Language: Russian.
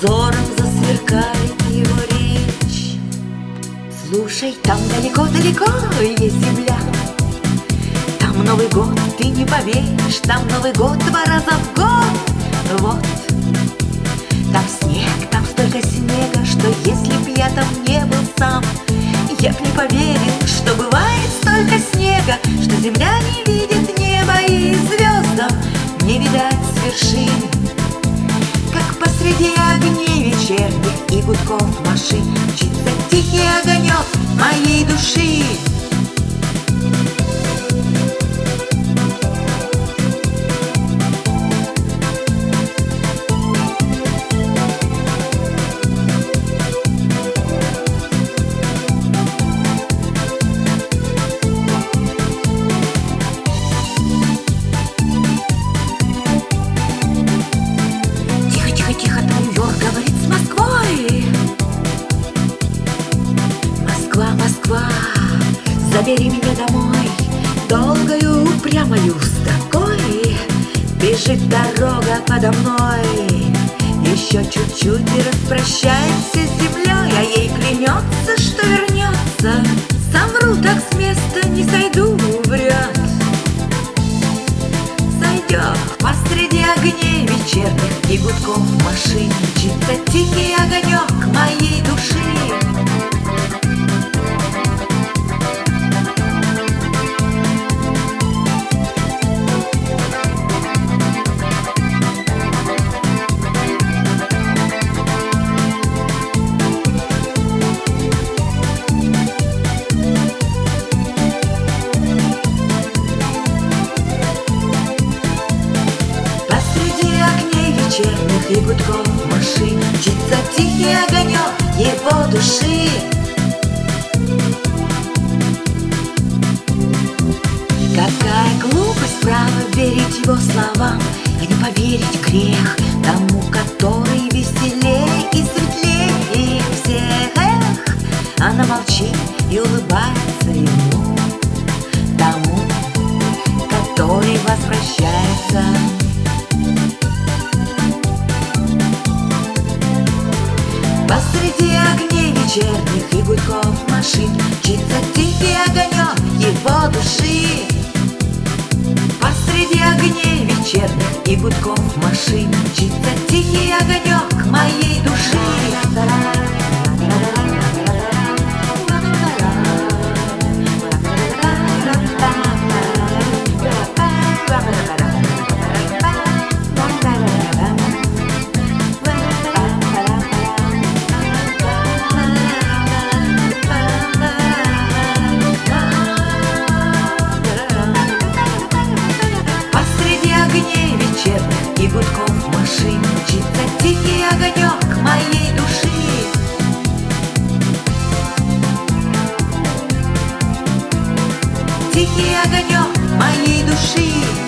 Взором засверкает его речь. Слушай, там далеко-далеко есть земля, там Новый год, ты не поверишь, там Новый год 2 раза в год. Вот, там снег, там столько снега, что если б я там не был сам, я б не поверил, что бывает столько снега, что земля не видит неба и звездам не видать с вершин. Как посреди огней вечерних и гудков машин мчится тихий огонек моей души. Москва, забери меня домой, долгою упрямою строкой бежит дорога подо мной. Еще чуть-чуть и распрощаемся с землей, а ей клянется, что вернется. Совру, так с места не сойду, врет. Сойдет посреди огней вечерних и гудков машин мчится тихий огонек моей души. Вечерних и гудков машин мчится тихий огонек его души. Какая глупость, право верить его словам, а не поверить грех тому, который веселей и светлее всех. Она молчит и улыбается ему, тому, который возвращается. Посреди огней вечерних и гудков машин мчится тихий огонек его души. Посреди огней вечерних и гудков машин мчится тихий огонек моей души. И гудков машин мчится тихий огонек моей души. Тихий огонек моей души.